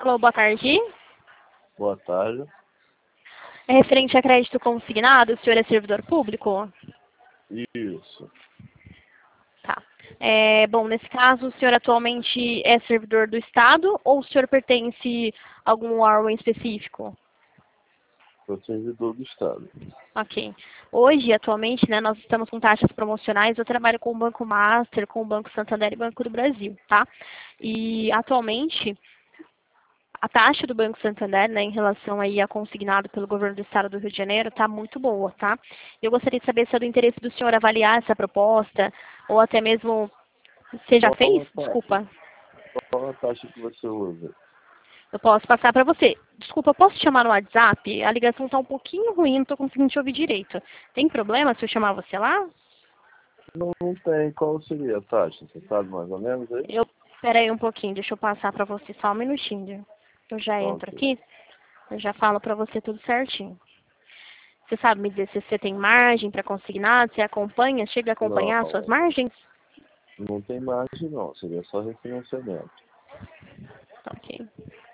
Alô, boa tarde. Boa tarde. É referente a crédito consignado, o senhor é servidor público? Isso. Tá. Bom, nesse caso, o senhor atualmente é servidor do Estado ou o senhor pertence a algum órgão específico? Sou servidor do Estado. Ok. Hoje, atualmente, né, nós estamos com taxas promocionais. Eu trabalho com o Banco Master, com o Banco Santander e Banco do Brasil, tá? E, atualmente, a taxa do Banco Santander, né, em relação aí a consignado pelo governo do Estado do Rio de Janeiro, está muito boa, tá? Eu gostaria de saber se é do interesse do senhor avaliar essa proposta, ou até mesmo, você já fez? Desculpa. Qual a taxa que você usa? Eu posso passar para você. Desculpa, eu posso te chamar no WhatsApp? A ligação está um pouquinho ruim, não estou conseguindo te ouvir direito. Tem problema se eu chamar você lá? Não tem. Qual seria a taxa? Você sabe mais ou menos aí? Espera aí um pouquinho, deixa eu passar para você só um minutinho. Eu já entro Ok. aqui, eu já falo para você tudo certinho. Você sabe me dizer se você tem margem para consignado, você acompanha, chega a Não, acompanhar as suas margens? não tem margem não. Seria só refinanciamento. Ok.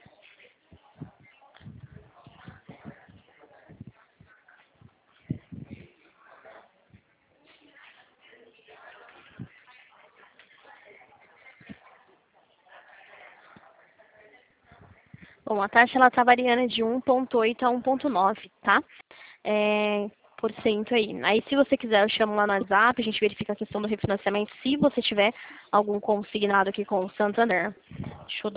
Bom, a taxa ela está variando de 1,8 a 1,9, tá? Por cento aí. Aí, se você quiser, eu chamo lá no WhatsApp, a gente verifica a questão do refinanciamento, se você tiver algum consignado aqui com o Santander. Deixa eu